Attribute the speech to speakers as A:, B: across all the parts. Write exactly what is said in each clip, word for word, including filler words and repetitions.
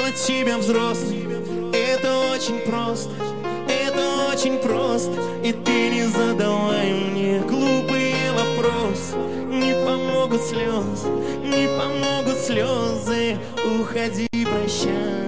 A: Сделать тебя взрослым — это очень просто, это очень просто. И ты не задавай мне глупые вопросы. Не помогут слезы, не помогут слезы. Уходи, прощай.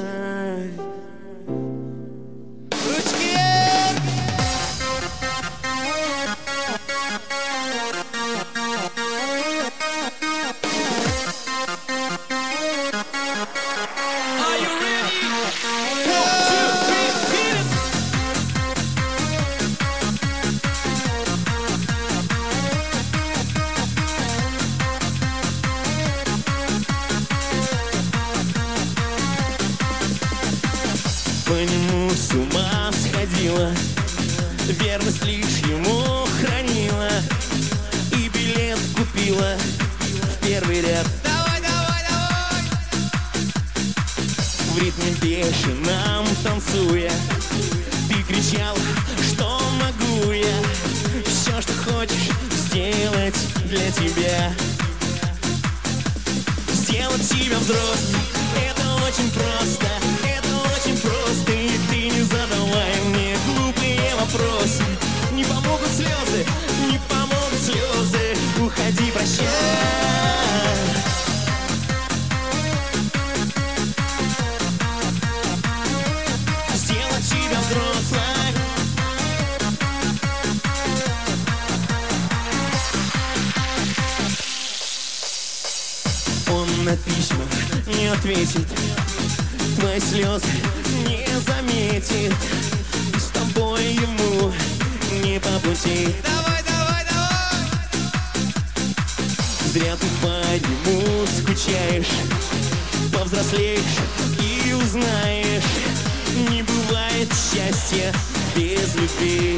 A: По нему с ума сходила, верность лишь ему хранила. И билет купила в первый ряд. Давай, давай, давай! В ритме бешеном танцуя, ты кричал, что могу я все, что хочешь, сделать для тебя. Сделать тебя взрослым — это очень просто, это очень просто. И ты не задавай мне глупые вопросы. Не помогут слезы, не помогут слезы. Уходи, прощай. Сделать тебя взрослой. Он на письма не ответит, твои слезы не заметит. С тобой ему не по пути. Давай, давай, давай! Зря ты по нему скучаешь. Повзрослеешь и узнаешь, не бывает счастья без любви.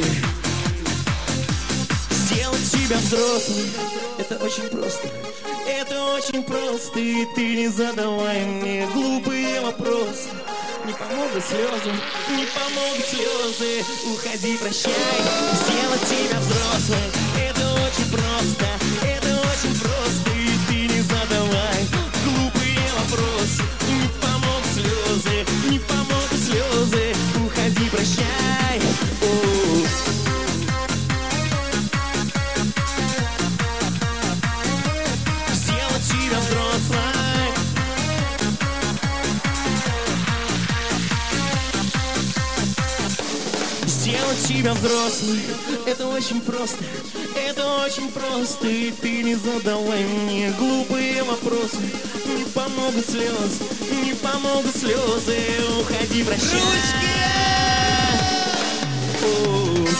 A: Сделать тебя взрослым — это очень просто, это очень просто. И ты не задавай мне глупые вопросы. Не помогут слезы, не помогут слезы. Уходи, прощай. Сделать тебя взрослым — это очень просто, это очень просто. И ты не задавай глупые вопросы. Не помогут слезы, не помогут слезы. Уходи, прощай. О-о-о. Сделать тебя взрослой. Сделать тебя взрослым — это очень просто, это очень просто. И ты не задавай мне глупые вопросы. Не помогут слезы, не помогут слезы. Уходи, прощай. Ручки! О-о-о.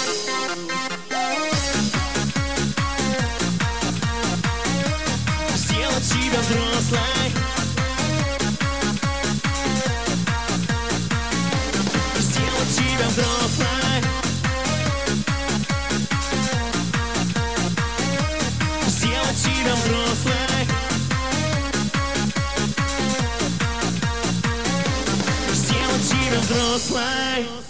A: Сделать тебя взрослой. Сделать тебя взрослой. Сделать тебя взрослой. Сделать тебя взрослой.